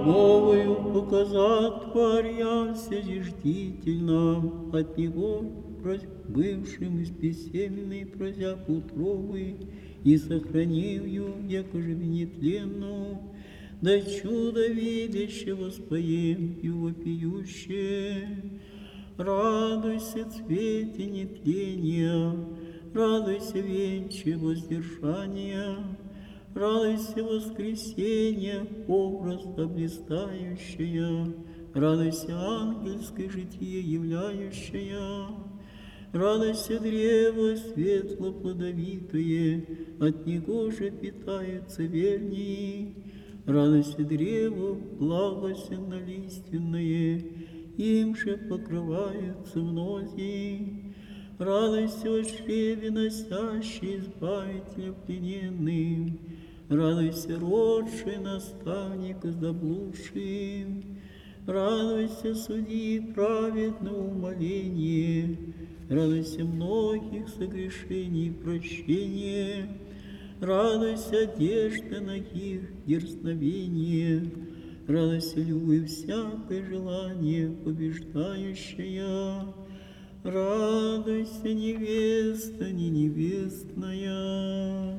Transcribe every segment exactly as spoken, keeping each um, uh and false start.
Новую показать творя всезиждитель нам, от Него бывшим из бессеменной прозяк утробы, и сохранив ее, якоже нетленную, да чудо видяще воспоем его пьюще. Радуйся, цвете нетления, радуйся, венче воздержания, радуйся, воскресенье, образ облистающая, радуйся, ангельское житие являющая, радуйся, древо светло-плодовитое, от него же питаются вернии, радуйся, древо благостенно-лиственное, им же покрываются многие. Радуйся, о чреве носящий избавителя плененным, радуйся, родший наставника заблудшим, радуйся, судьи праведного умоления, радуйся, многих согрешений прощения, радуйся, одежда ногих дерзновения, радуйся, любовь всякое желание побеждающая, радуйся, невеста не невестная.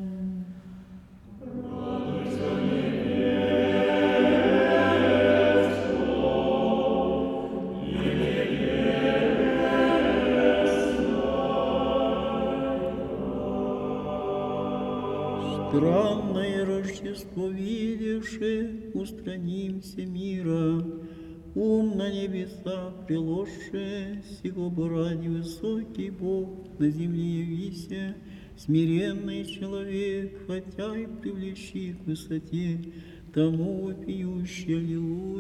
Радуйся, невеста, не невестная. Странное Рождество видевши, устранимся мира, ум на небеса приложше, сего бы ради высокий Бог на земле явися, смиренный человек, хотя и привлечи к высоте, тому вопиющий аллилуйя.